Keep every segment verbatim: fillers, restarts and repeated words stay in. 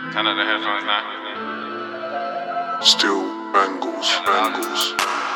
Turn up the headphones now. Still bangles, bangles.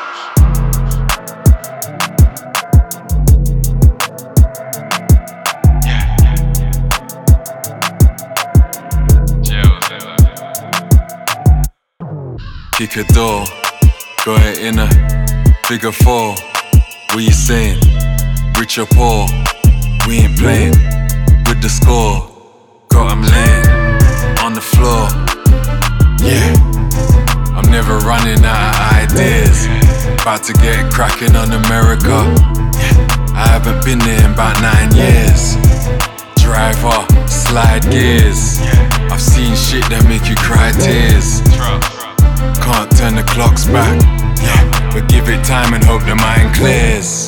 Kick a door, got it in a figure four. What you saying? Rich or poor? We ain't playing with the score. Got 'em laying on the floor. Yeah, I'm never running out of ideas. About to get cracking on America. Yeah, I haven't been there in about nine years. Driver, slide gears. I've seen shit that make you cry tears. Can't turn the clocks back, yeah, but give it time and hope the mind clears.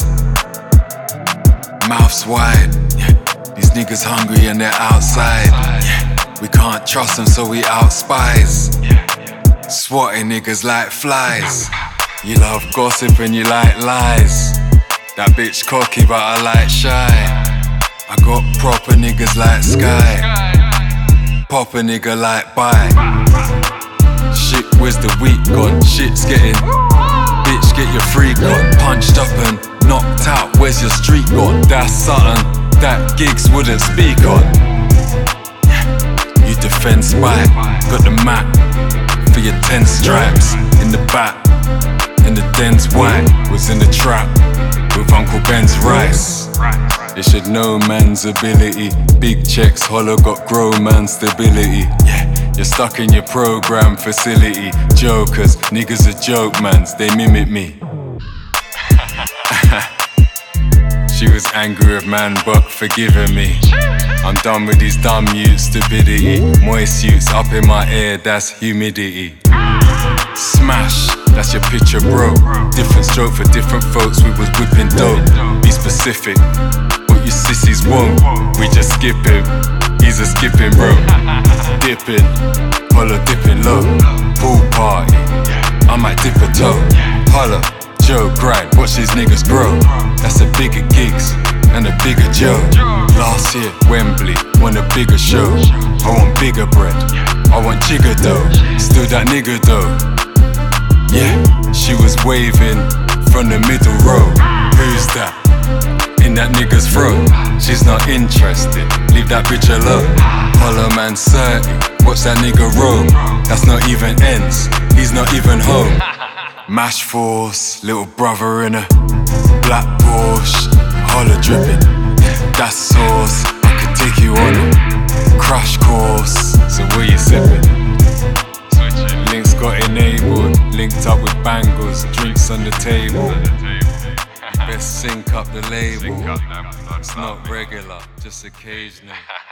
Mouths wide, yeah, these niggas hungry and they're outside, yeah, we can't trust them so we out spies. Swatting niggas like flies. You love gossip and you like lies. That bitch cocky but I like shy. I got proper niggas like Sky. Pop a nigga like bye. Shit, where's the week gone? Shit's getting, bitch, get your freak on. Punched up and knocked out, where's your street gone? That's something that gigs wouldn't speak on. You defend spy, got the map for your ten stripes. In the back, and the den's white. Was in the trap with Uncle Ben's rice. You should know man's ability. Big checks, hollow got grown man stability. Yeah. You're stuck in your program facility. Jokers, niggas are joke mans, they mimic me. She was angry with man but forgiving me. I'm done with these dumb youths, stupidity. Moist youths up in my ear, that's humidity. Smash, that's your picture bro. Different stroke for different folks, we was whipping dope. Be specific, what you sissies won't. We just skip him, he's a skipping bro. Dipping, holla dipping low. Pool party, I might dip a toe. Holla, Joe grind, watch these niggas grow. That's a bigger gigs and a bigger Joe. Last year, Wembley, want a bigger show. I want bigger bread, I want jigger dough. Still that nigga though. Yeah, she was waving from the middle row. Who's that? In that nigga's throat. She's not interested, leave that bitch alone. Hollow man thirty, watch that nigga roam. That's not even ends, he's not even home. Mash force, little brother in a black Porsche. Holla dripping, that's sauce, I could take you on a crash course. So what you sipping? Links got enabled, linked up with bangles, drinks on the table. Best sync up the label. It's not regular, just occasional.